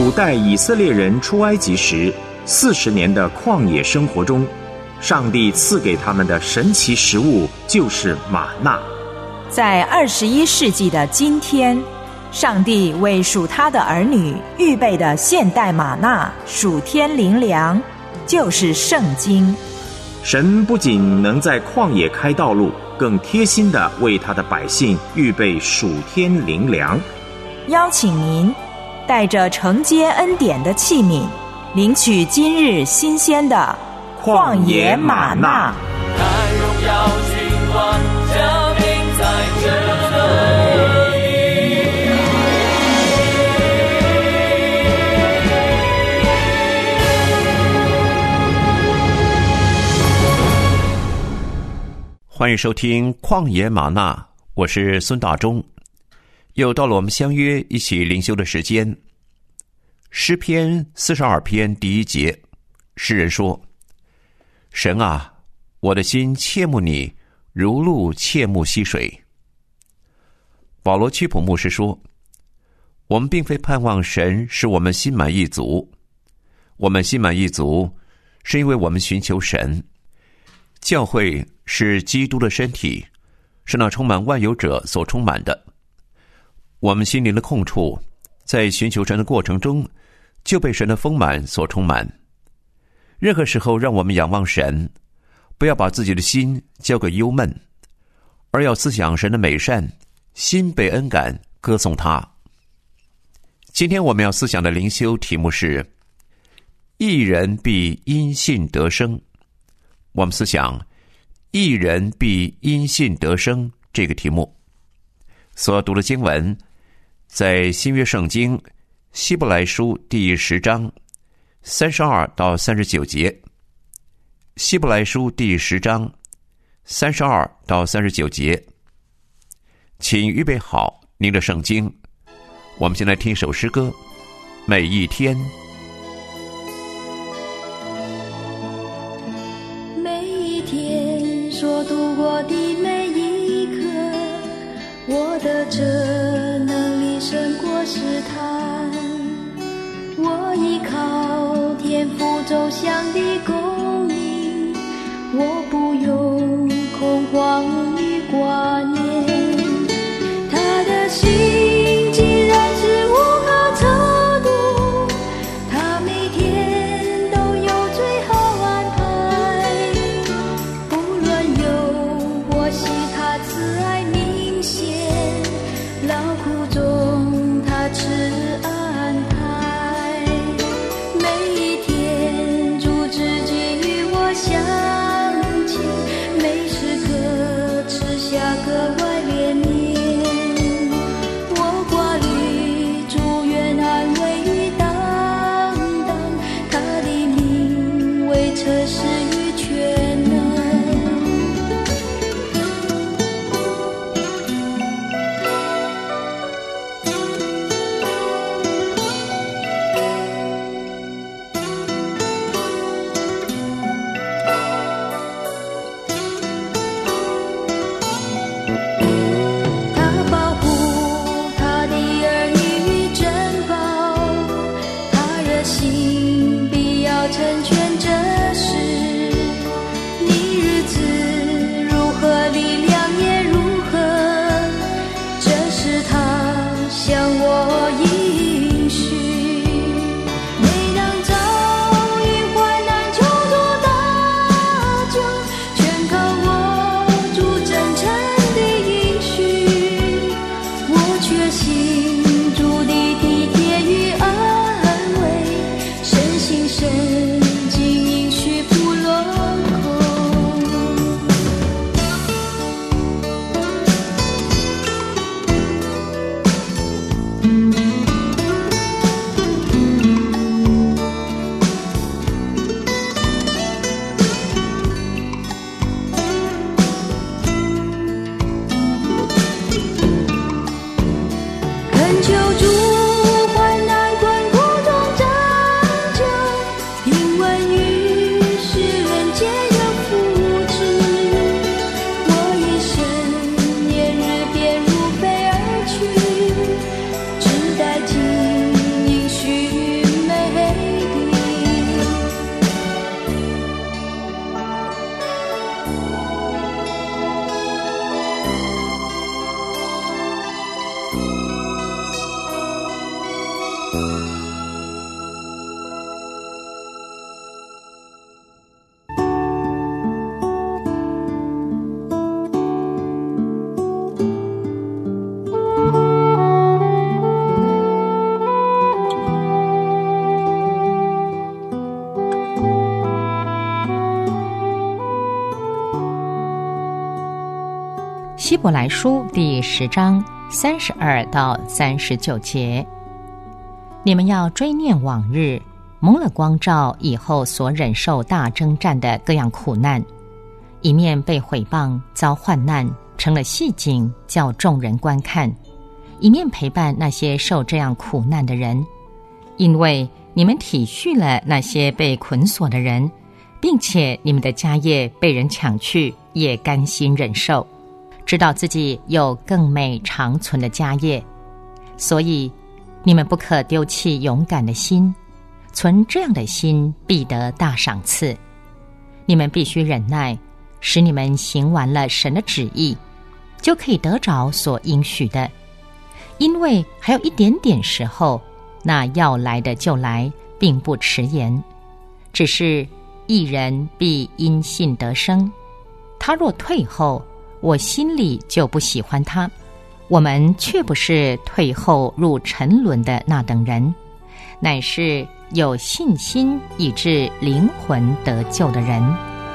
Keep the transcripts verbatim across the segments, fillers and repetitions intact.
主带以色列人出埃及时，四十年的旷野生活中，上帝赐给他们的神奇食物就是玛纳。 在二十一世纪的今天，上帝为属他的儿女预备的现代玛纳属天灵粮，就是圣经。 神不仅能在旷野开道路，更贴心地为他的百姓预备属天灵粮。 邀请您带着承接恩典的器皿，领取今日新鲜的旷野玛纳。 看荣耀君王降临在这里。 欢迎收听旷野玛纳，我是孙大中。又到了我们相约一起灵修的时间。诗篇四十二篇第一节，诗人说：神啊，我的心切慕你，如鹿切慕溪水。保罗屈普牧师说，我们并非盼望神使我们心满意足，我们心满意足是因为我们寻求神。教会是基督的身体，是那充满万有者所充满的。我们心灵的空处，在寻求神的过程中，就被神的丰满所充满。任何时候让我们仰望神，不要把自己的心交给忧闷，而要思想神的美善，心被恩感，歌颂他。今天我们要思想的灵修题目是义人必因信得生。我们思想义人必因信得生这个题目。所读的经文在新约圣经希伯来书第十章三十二到三十九节。希伯来书第十章三十二到三十九节。请预备好您的圣经，我们先来听一首诗歌，每一天。 所度过的每一刻，我的这能力胜过试探，我依靠天父走向的公义，我不用恐慌与挂念，他的心既然是无可测度，他每天都有最好安排，不论有或喜，他慈爱明显，劳苦中他赐安排，每一天主自己希伯来书第十章三十二到三十九节，你们要追念往日蒙了光照以后所忍受大征战的各样苦难，一面被毁谤遭患难，成了戏景叫众人观看，一面陪伴那些受这样苦难的人，因为你们体恤了那些被捆锁的人，并且你们的家业被人抢去，也甘心忍受，知道自己有更美长存的家业，所以你们不可丢弃勇敢的心，存这样的心必得大赏赐。你们必须忍耐，使你们行完了神的旨意，就可以得着所应许的。因为还有一点点时候，那要来的就来，并不迟延。只是义人必因信得生，他若退后，我心里就不喜欢他。我们却不是退后入沉沦的那等人，乃是有信心以致灵魂得救的人。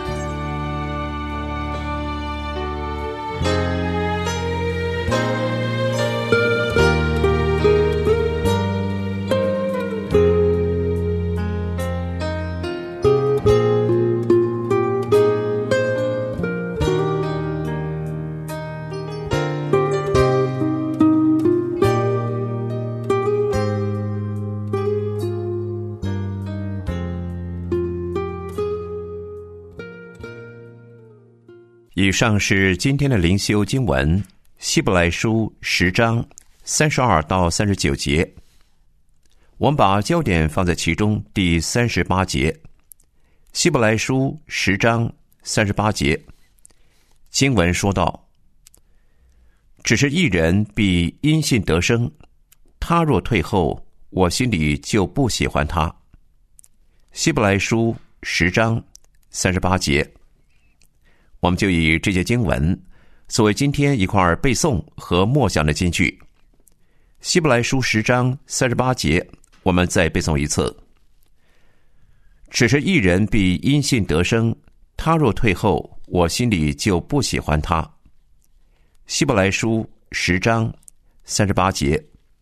以上是今天的灵修经文，希伯来书十章三十二到三十九节。我们把焦点放在其中第三十八节。希伯来书十章三十八节，经文说道：只是义人必因信得生，他若退后，我心里就不喜欢他。希伯来书十章三十八节，我们就以这些经文作为今天一块背诵和默想的金句。希伯来书十章三十八节，我们再背诵一次：只是义人必因信得生，他若退后，我心里就不喜欢他。希伯来书十章三十八节。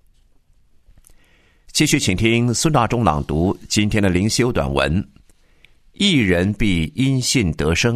继续请听孙大中朗读今天的灵修短文：义人必因信得生。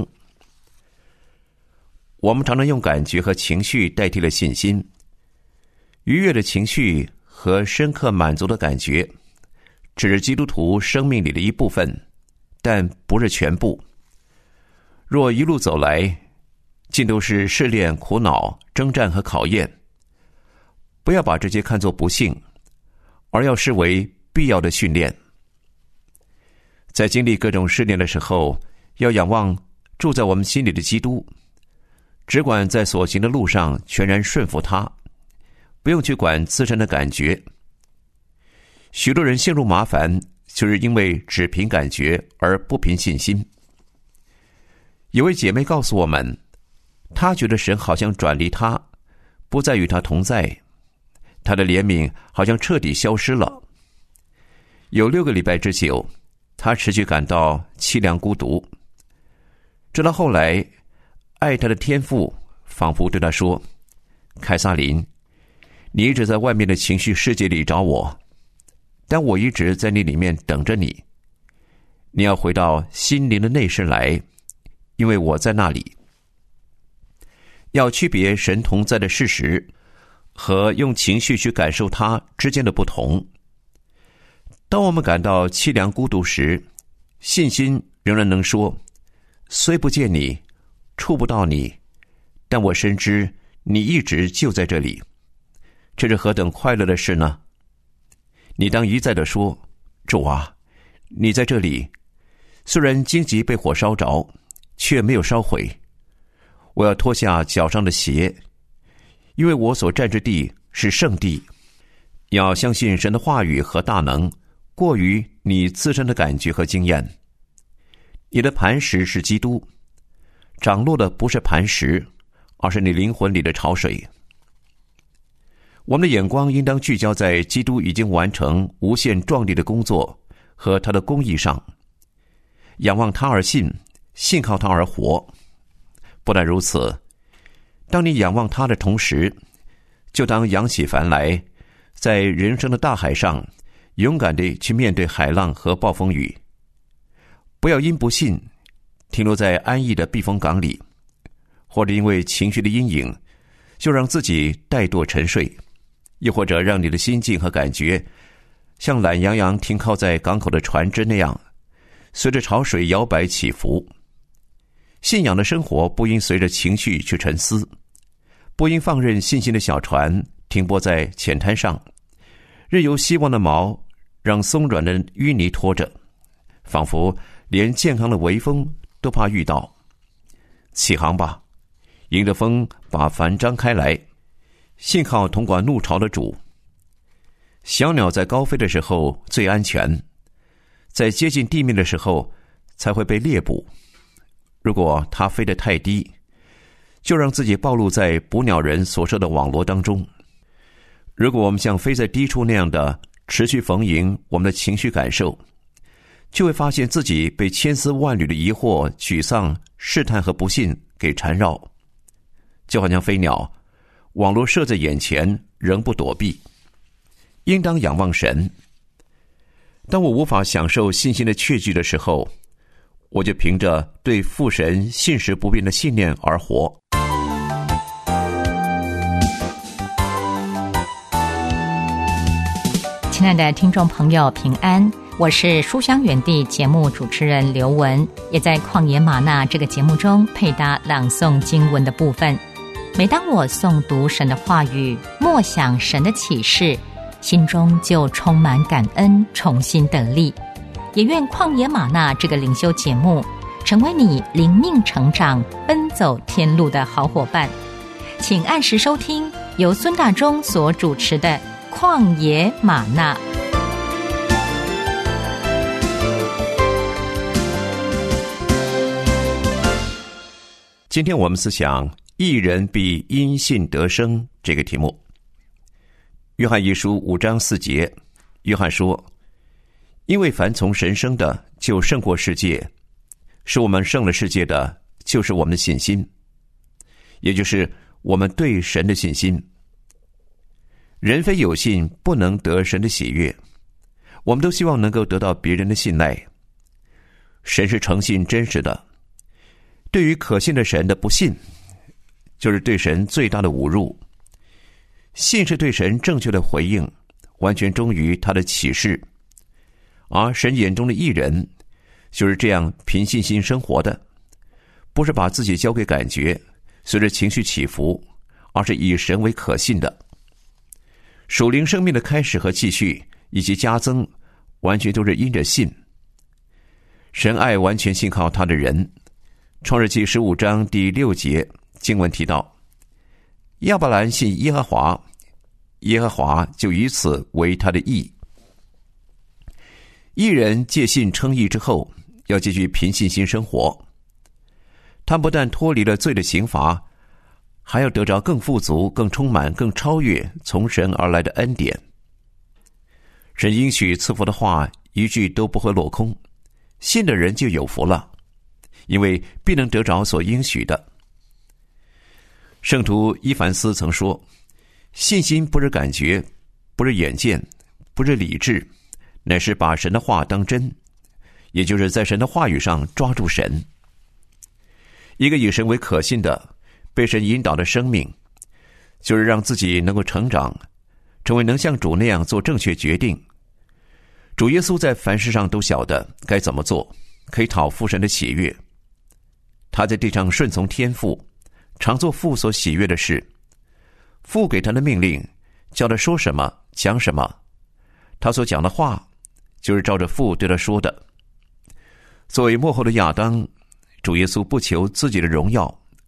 我们常常用感觉和情绪代替了信心。愉悦的情绪和深刻满足的感觉只是基督徒生命里的一部分，但不是全部。若一路走来尽都是试炼、苦恼、征战和考验，不要把这些看作不幸，而要视为必要的训练。在经历各种试炼的时候，要仰望住在我们心里的基督，只管在所行的路上全然顺服他，不用去管自身的感觉。许多人陷入麻烦，就是因为只凭感觉而不凭信心。有位姐妹告诉我们，她觉得神好像转离她，不再与她同在，她的怜悯好像彻底消失了。有六个礼拜之久，她持续感到凄凉孤独，直到后来爱他的天父仿佛对他说：凯撒琳，你一直在外面的情绪世界里找我，但我一直在你里面等着你。你要回到心灵的内室来，因为我在那里。要区别神同在的事实和用情绪去感受它之间的不同。当我们感到凄凉孤独时，信心仍然能说：虽不见你，触不到你，但我深知你一直就在这里。这是何等快乐的事呢？你当一再地说：主啊，你在这里，虽然荆棘被火烧着，却没有烧毁， 我要脱下脚上的鞋，因为我所站之地是圣地。要相信神的话语和大能，过于你自身的感觉和经验。你的磐石是基督，涨落的不是磐石，而是你灵魂里的潮水。我们的眼光应当聚焦在基督已经完成无限壮丽的工作和他的公义上，仰望他而信，信靠他而活。不但如此，当你仰望他的同时，就当扬起帆来，在人生的大海上勇敢地去面对海浪和暴风雨。不要因不信停留在安逸的避风港里，或者因为情绪的阴影就让自己怠惰沉睡，又或者让你的心境和感觉像懒洋洋停靠在港口的船只那样，随着潮水摇摆起伏。信仰的生活不应随着情绪去沉思，不应放任信心的小船停泊在浅滩上，任由希望的锚让松软的淤泥拖着，仿佛连健康的微风都怕遇到。起航吧，迎着风把帆张开来，信靠统管怒潮的主。小鸟在高飞的时候最安全，在接近地面的时候才会被猎捕。如果它飞得太低，就让自己暴露在捕鸟人所设的网罗当中。如果我们像飞在低处那样的持续逢迎我们的情绪感受，就会发现自己被千丝万缕的疑惑、沮丧、试探和不信给缠绕，就好像飞鸟，网罗设在眼前，仍不躲避。应当仰望神。当我无法享受信心的确据的时候，我就凭着对父神信实不变的信念而活。 亲爱的听众朋友，平安，我是书香园地节目主持人刘雯，也在旷野吗哪这个节目中配搭朗诵经文的部分。每当我诵读神的话语，默想神的启示，心中就充满感恩，重新得力。也愿旷野吗哪这个灵修节目成为你灵命成长、奔走天路的好伙伴。请按时收听由孙大中所主持的旷野吗哪。 今天我们思想义人必因信得生这个题目。约翰一书五章四节，约翰说，因为凡从神生的就胜过世界，使我们胜了世界的就是我们的信心，也就是我们对神的信心。人非有信不能得神的喜悦，我们都希望能够得到别人的信赖。神是诚信真实的，对于可信的神的不信，就是对神最大的侮辱。信是对神正确的回应，完全忠于他的启示。而神眼中的义人就是这样凭信心生活的，不是把自己交给感觉，随着情绪起伏，而是以神为可信的。属灵生命的开始和继续以及加增，完全都是因着信。神爱完全信靠他的人。创世纪十五章第六节经文提到，亚伯兰信耶和华，耶和华就以此为他的义。义人借信称义之后，要继续凭信心生活。他不但脱离了罪的刑罚，还要得着更富足、更充满、更超越从神而来的恩典。神应许赐福的话，一句都不会落空，信的人就有福了，因为必能得着所应许的。圣徒伊凡斯曾说，信心不是感觉，不是眼见，不是理智，乃是把神的话当真，也就是在神的话语上抓住神。一个以神为可信的、被神引导的生命，就是让自己能够成长，成为能像主那样做正确决定。主耶稣在凡事上都晓得该怎么做，可以讨父神的喜悦。他在地上顺从天父，常做父所喜悦的事。父给他的命令，叫他说什么讲什么，他所讲的话就是照着父对他说的。作为末后的亚当，主耶稣不求自己的荣耀，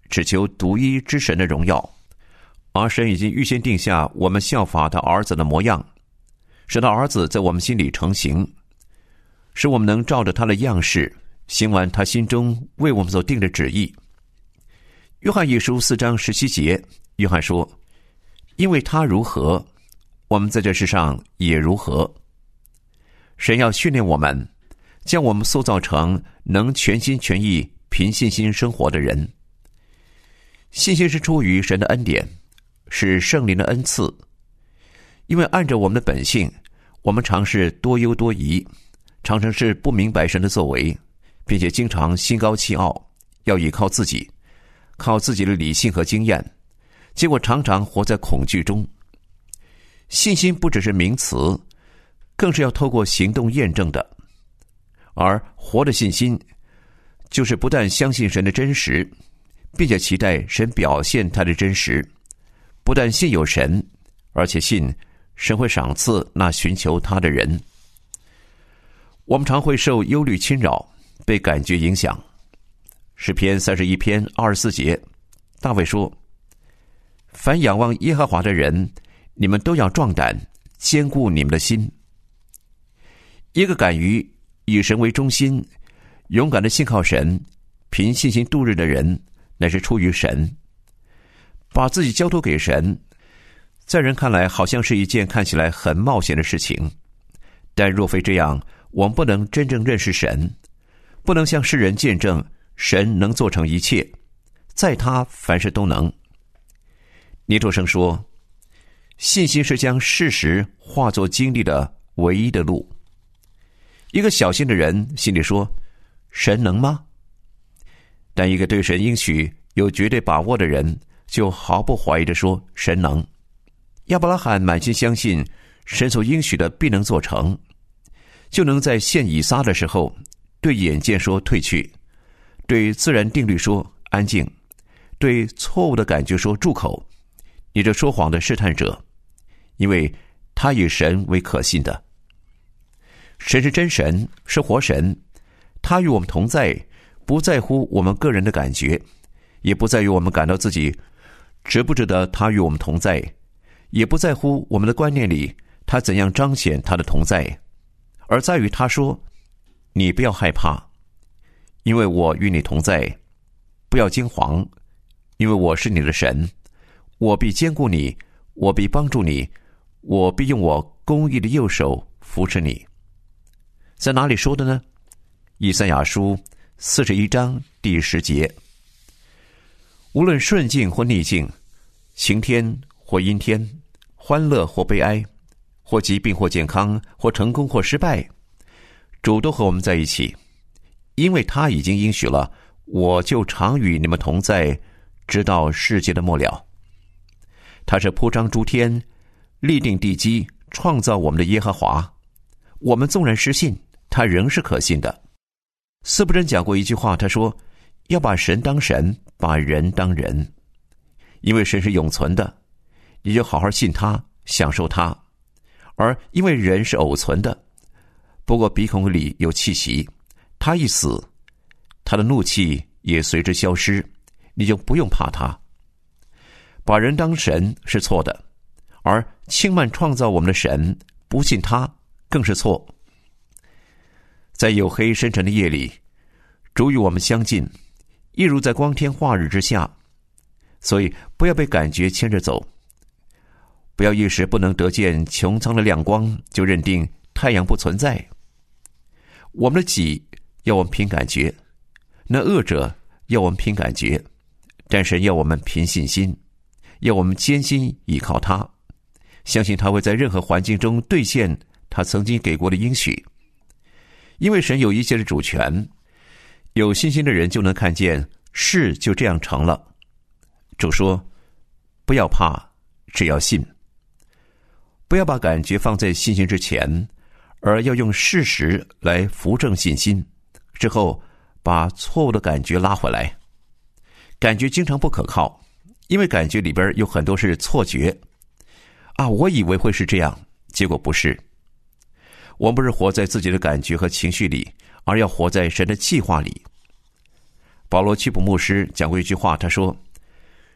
只求独一之神的荣耀，而神已经预先定下我们效法他儿子的模样，使他儿子在我们心里成形，使我们能照着他的样式行完他心中为我们所定的旨意。约翰一书四章十七节，约翰说：因为他如何，我们在这世上也如何。神要训练我们，将我们塑造成能全心全意凭信心生活的人。信心是出于神的恩典，是圣灵的恩赐。因为按照我们的本性，我们常是多忧多疑，常常是不明白神的作为，并且经常心高气傲，要依靠自己，靠自己的理性和经验，结果常常活在恐惧中。信心不只是名词，更是要透过行动验证的。而活的信心，就是不但相信神的真实，并且期待神表现他的真实，不但信有神，而且信神会赏赐那寻求他的人。我们常会受忧虑侵扰，被感觉影响。诗篇三十一篇二十四节，大卫说：凡仰望耶和华的人，你们都要壮胆，坚固你们的心。一个敢于以神为中心，勇敢的信靠神，凭信心度日的人，乃是出于神。把自己交托给神，在人看来好像是一件看起来很冒险的事情，但若非这样，我们不能真正认识神，不能向世人见证神能做成一切，在他凡事都能。尼托生说，信心是将事实化作经历的唯一的路。一个小心的人心里说，神能吗？但一个对神应许有绝对把握的人，就毫不怀疑地说，神能。亚伯拉罕满心相信神所应许的必能做成，就能在献以撒的时候对眼见说退去，对自然定律说安静，对错误的感觉说住口。你这说谎的试探者，因为他以神为可信的。神是真神，是活神，他与我们同在，不在乎我们个人的感觉，也不在于我们感到自己值不值得他与我们同在，也不在乎我们的观念里他怎样彰显他的同在，而在于他说，你不要害怕，因为我与你同在，不要惊惶，因为我是你的神，我必坚固你，我必帮助你，我必用我公义的右手扶持你。在哪里说的呢？以赛亚书四十一章第十节。无论顺境或逆境，晴天或阴天，欢乐或悲哀，或疾病或健康，或成功或失败，主都和我们在一起，因为他已经应许了，我就常与你们同在，直到世界的末了。他是铺张诸天，立定地基，创造我们的耶和华。我们纵然失信，他仍是可信的。司布真讲过一句话，他说，要把神当神，把人当人。因为神是永存的，你就好好信他，享受他。而因为人是偶存的，不过鼻孔里有气息，他一死，他的怒气也随之消失，你就不用怕他。把人当神是错的，而轻慢创造我们的神，不信他更是错。在黝黑深沉的夜里，主与我们相近，一如在光天化日之下。所以不要被感觉牵着走，不要一时不能得见穹苍的亮光，就认定太阳不存在。我们的己要我们凭感觉，那恶者要我们凭感觉，但神要我们凭信心，要我们坚心倚靠他，相信他会在任何环境中兑现他曾经给过的应许。因为神有一切的主权，有信心的人就能看见事就这样成了。主说，不要怕，只要信。不要把感觉放在信心之前，而要用事实来扶正信心，之后把错误的感觉拉回来。感觉经常不可靠，因为感觉里边有很多是错觉啊，我以为会是这样，结果不是。我们不是活在自己的感觉和情绪里，而要活在神的计划里。保罗屈普牧师讲过一句话，他说，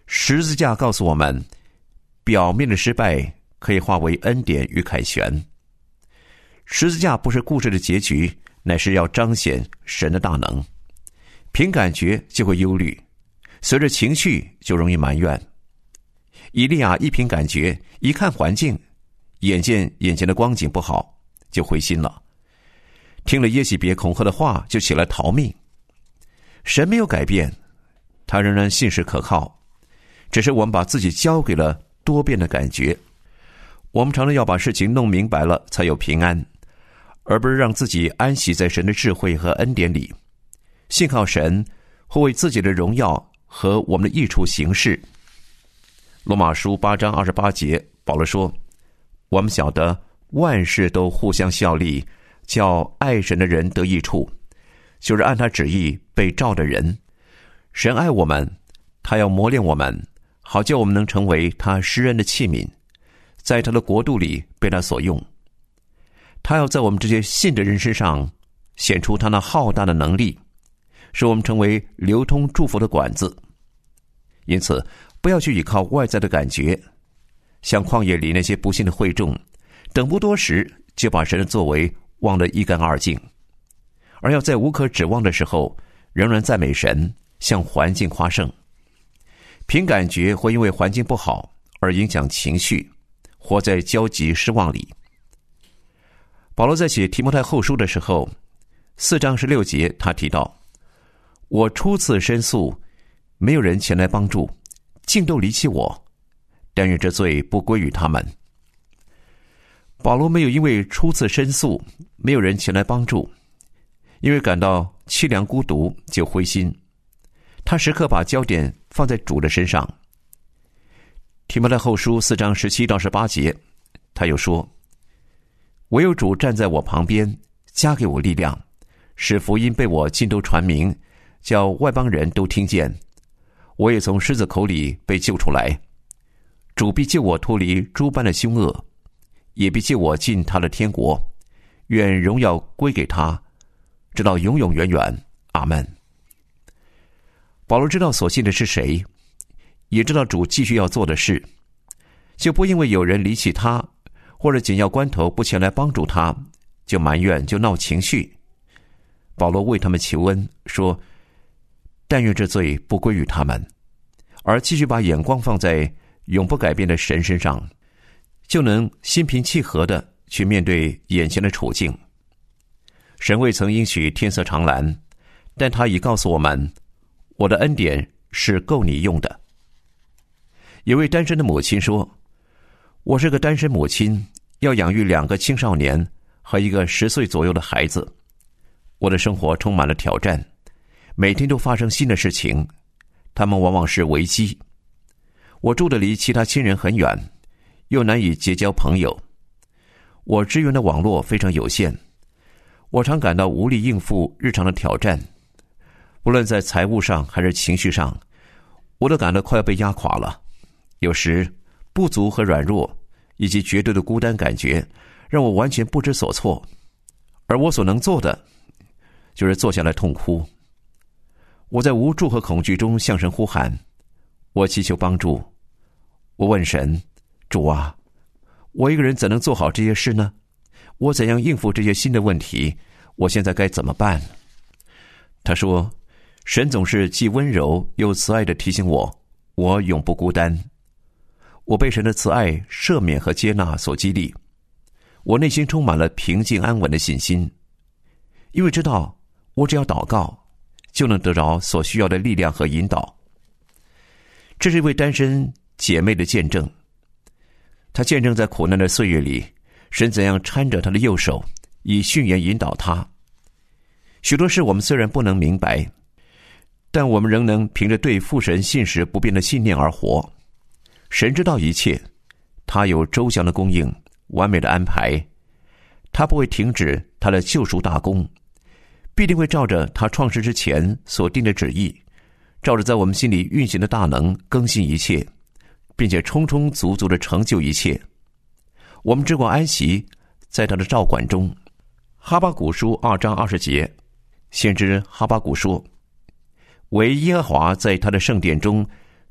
十字架告诉我们，表面的失败可以化为恩典与凯旋。十字架不是故事的结局，乃是要彰显神的大能。凭感觉就会忧虑，随着情绪就容易埋怨。以利亚一凭感觉，一看环境，眼见眼前的光景不好，就灰心了。听了耶洗别恐吓的话，就起来逃命。神没有改变，他仍然信实可靠，只是我们把自己交给了多变的感觉。我们常常要把事情弄明白了才有平安，而不是让自己安息在神的智慧和恩典里，信靠神会为自己的荣耀和我们的益处行事。罗马书八章二十八节，保罗说，我们晓得万事都互相效力，叫爱神的人得益处，就是按他旨意被召的人。神爱我们，他要磨练我们，好叫我们能成为他施恩的器皿，在他的国度里被他所用。他要在我们这些信的人身上显出他那浩大的能力，使我们成为流通祝福的管子。因此不要去依靠外在的感觉，像旷野里那些不信的会众，等不多时就把神的作为忘得一干二净，而要在无可指望的时候仍然赞美神，向环境夸胜。凭感觉会因为环境不好而影响情绪，活在焦急失望里。保罗在写提摩太后书的时候，四章十六节他提到，我初次申诉，没有人前来帮助，竟都离弃我，但愿这罪不归于他们。保罗没有因为初次申诉没有人前来帮助，因为感到凄凉孤独就灰心，他时刻把焦点放在主的身上。提摩太后书四章十七到十八节，他又说，唯有主站在我旁边，加给我力量，使福音被我尽都传明，叫外邦人都听见。我也从狮子口里被救出来，主必救我脱离诸般的凶恶，也必救我进他的天国，愿荣耀归给他，直到永永远远。阿们。保罗知道所信的是谁，也知道主继续要做的事，就不因为有人离弃他，或者紧要关头不前来帮助他，就埋怨，就闹情绪。保罗为他们求恩，说，但愿这罪不归于他们，而继续把眼光放在永不改变的神身上，就能心平气和地去面对眼前的处境。神未曾应许天色长蓝，但他已告诉我们，我的恩典是够你用的。有位单身的母亲说，我是个单身母亲，要养育两个青少年和一个十岁左右的孩子，我的生活充满了挑战，每天都发生新的事情，他们往往是危机。我住得离其他亲人很远，又难以结交朋友，我支援的网络非常有限，我常感到无力应付日常的挑战，无论在财务上还是情绪上，我都感到快要被压垮了。有时不足和软弱以及绝对的孤单感觉让我完全不知所措，而我所能做的就是坐下来痛哭。我在无助和恐惧中向神呼喊，我祈求帮助。我问神，主啊，我一个人怎能做好这些事呢？我怎样应付这些新的问题？我现在该怎么办？他说，神总是既温柔又慈爱地提醒我，我永不孤单。我被神的慈爱、赦免和接纳所激励，我内心充满了平静安稳的信心，因为知道我只要祷告就能得着所需要的力量和引导。这是一位单身姐妹的见证，她见证在苦难的岁月里，神怎样搀着她的右手，以训言引导她。许多事我们虽然不能明白，但我们仍能凭着对父神信实不变的信念而活。神知道一切，他有周详的供应，完美的安排，他不会停止他的救赎大功，必定会照着他创世之前所定的旨意，照着在我们心里运行的大能更新一切，并且充充足足的成就一切。我们只管安息在他的照管中。哈巴谷书二章二十节，先知哈巴谷说，唯耶和华在他的圣殿中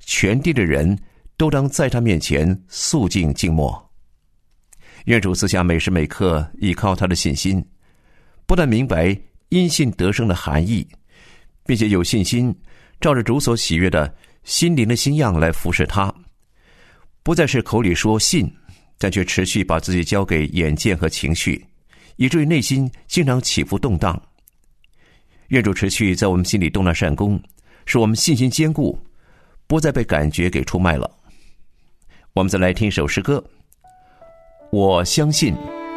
全地的人都当在他面前肃静静默。愿主赐下每时每刻依靠他的信心，不但明白因信得生的含义，并且有信心照着主所喜悦的心灵的新样来服侍他，不再是口里说信，但却持续把自己交给眼见和情绪，以至于内心经常起伏动荡。愿主持续在我们心里动那善功，使我们信心坚固，不再被感觉给出卖了。我们再来听一首诗歌，我相信。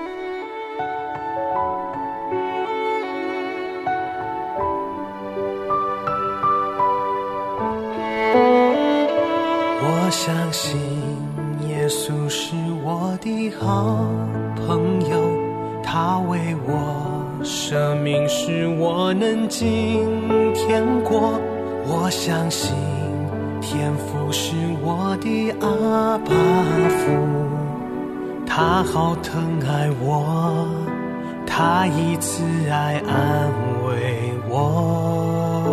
我相信耶稣是我的好朋友，他为我舍命使我能进天国。我相信天父是我的阿爸父，他好疼爱我，他以慈爱安慰我。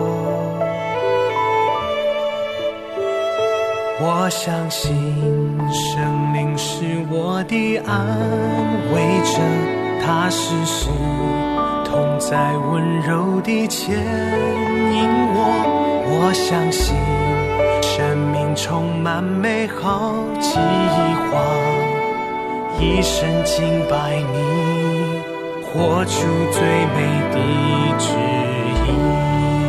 我相信圣灵是我的安慰者，他时时同在温柔地牵引我。我相信生命充满美好计划，一生敬拜你，活出最美的旨意。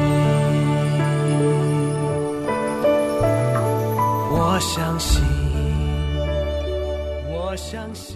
我相信，我相信。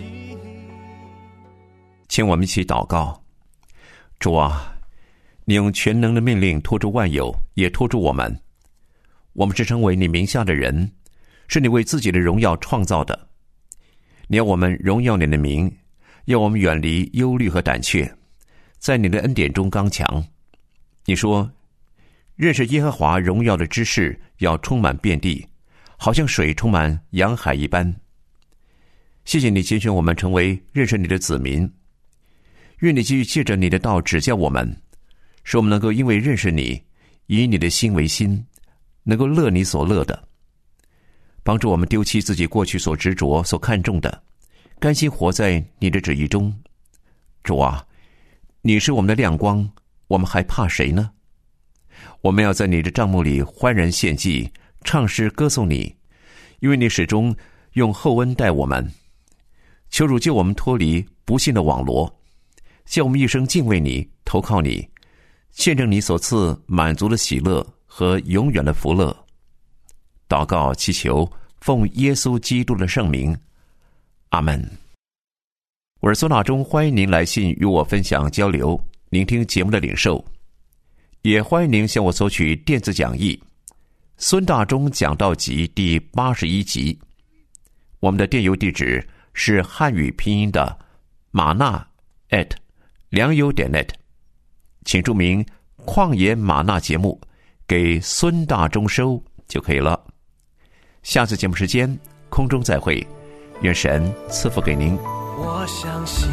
请我们一起祷告。主啊，你用全能的命令托住万有，也托住我们。我们是成为你名下的人，是你为自己的荣耀创造的。你要我们荣耀你的名，要我们远离忧虑和胆怯，在你的恩典中刚强。你说，认识耶和华荣耀的知识要充满遍地，好像水充满洋海一般。谢谢你拣选我们成为认识你的子民，愿你继续借着你的道指教我们，使我们能够因为认识你，以你的心为心，能够乐你所乐的，帮助我们丢弃自己过去所执着所看重的，甘心活在你的旨意中。主啊，你是我们的亮光，我们还怕谁呢？我们要在你的帐幕里欢然献祭，唱诗歌颂你，因为你始终用厚恩待我们。求主救我们脱离不幸的网罗，叫我们一生敬畏你，投靠你，见证你所赐满足的喜乐和永远的福乐。祷告祈求，奉耶稣基督的圣名，阿们。我是孙大中，欢迎您来信与我分享交流，聆听节目的领受，也欢迎您向我索取电子讲义孙大中讲道集第八十一集。我们的电邮地址是汉语拼音的玛纳 at 良友点 net， 请注明旷野玛纳节目给孙大中收就可以了。下次节目时间空中再会，愿神赐福给您。 我相信，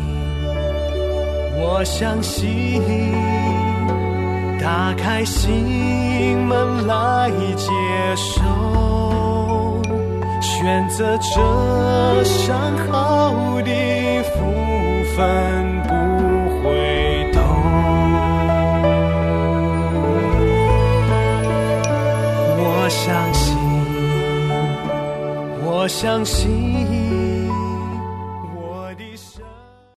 我相信，打开心门来接受，选择这上好的福分不回头。我相信，我相信